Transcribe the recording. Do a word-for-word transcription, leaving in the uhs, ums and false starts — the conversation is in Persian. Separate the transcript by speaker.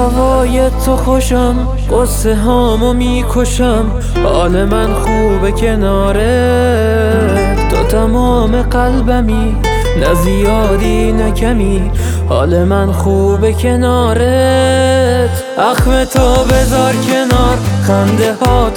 Speaker 1: هوای تو خوشم، قصه هامو میکشم، حال من خوبه کنارت. تو تمام قلبمی، نه زیادی نه کمی، حال من خوبه کنارت. اخم تو بذار کنار، خنده ها